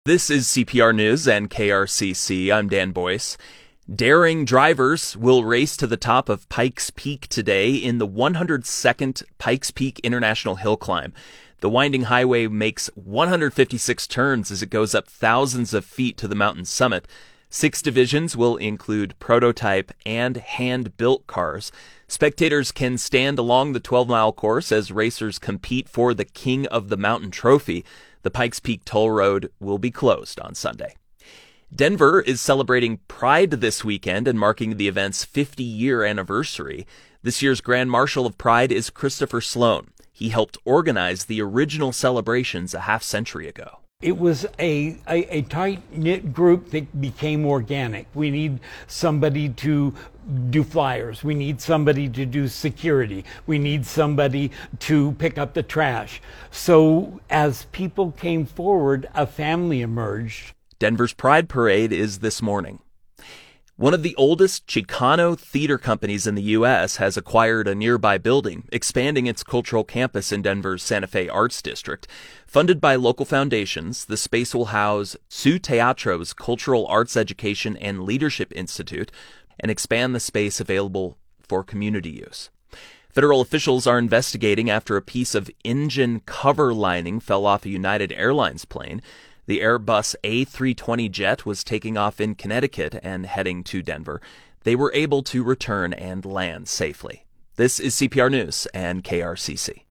This is CPR News and KRCC. I'm Dan Boyce. Daring drivers will race to the top of Pikes Peak today in the 102nd Pikes Peak International Hill Climb. The winding highway makes 156 turns as it goes up thousands of feet to the mountain summit. 6 divisions will include prototype and hand-built cars. Spectators can stand along the 12-mile course as racers compete for the King of the Mountain trophy. The Pikes Peak Toll Road will be closed on Sunday. Denver is celebrating Pride this weekend and marking the event's 50-year anniversary. This year's Grand Marshal of Pride is Christopher Sloan. He helped organize the original celebrations a half-century ago. It was a tight-knit group that became organic. We need somebody to do flyers. We need somebody to do security. We need somebody to pick up the trash. So as people came forward, a family emerged. Denver's Pride Parade is this morning. One of the oldest Chicano theater companies in the U.S. has acquired a nearby building, expanding its cultural campus in Denver's Santa Fe Arts District. Funded by local foundations, the space will house Su Teatro's Cultural Arts Education and Leadership Institute and expand the space available for community use. Federal officials are investigating after a piece of engine cover lining fell off a United Airlines plane. The Airbus A320 jet was taking off in Connecticut and heading to Denver. They were able to return and land safely. This is CPR News and KRCC.